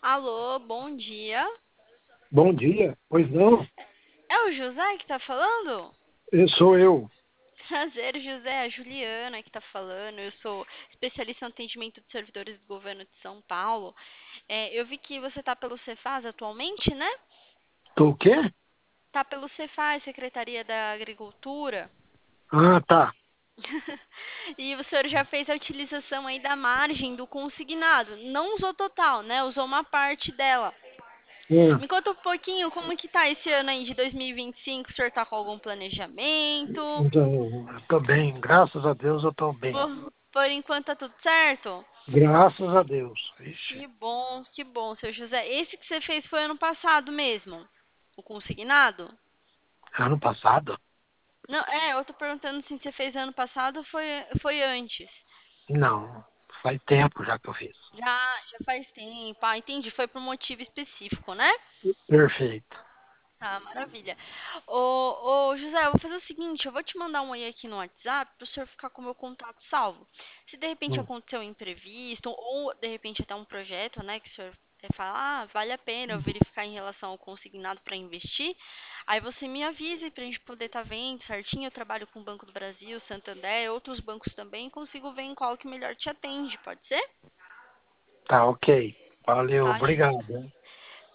Alô, bom dia. Bom dia. Pois não? É o José que tá falando? Sou eu. Prazer, José. É a Juliana que tá falando. Eu sou especialista em atendimento de servidores do governo de São Paulo. Eu vi que você tá pelo Cefaz atualmente, né? Tô o quê? Tá pelo Cefaz, Secretaria da Agricultura. Ah, tá. E o senhor já fez a utilização aí da margem do consignado. Não usou total, né? Usou uma parte dela. Ah, Me conta um pouquinho como que tá esse ano aí de 2025. O senhor tá com algum planejamento? então, eu tô bem. Graças a Deus eu tô bem. Por enquanto tá tudo certo? Graças a Deus. Ixi, Que bom, seu José. Esse que você fez foi ano passado mesmo? O consignado? ano passado? Não, eu tô perguntando se você fez ano passado ou foi antes. Não. Faz tempo já que eu fiz. Já faz tempo. Ah, entendi. Foi por um motivo específico, né? Perfeito. Tá, maravilha. Ô, José, eu vou fazer o seguinte, eu vou te mandar um oi aqui no WhatsApp para o senhor ficar com o meu contato salvo. Se de repente Hum, acontecer um imprevisto, ou de repente até um projeto, né, que o senhor fala, vale a pena eu verificar em relação ao consignado para investir, aí você me avise para a gente poder estar vendo certinho. Eu trabalho com o Banco do Brasil, Santander, outros bancos também, consigo ver em qual que melhor te atende, pode ser? Tá, ok. Valeu, Tá, José? obrigado, hein?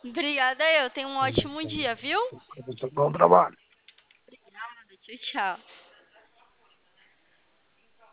Obrigada, eu tenho um ótimo dia, viu? Bom trabalho. Obrigada, tchau, tchau.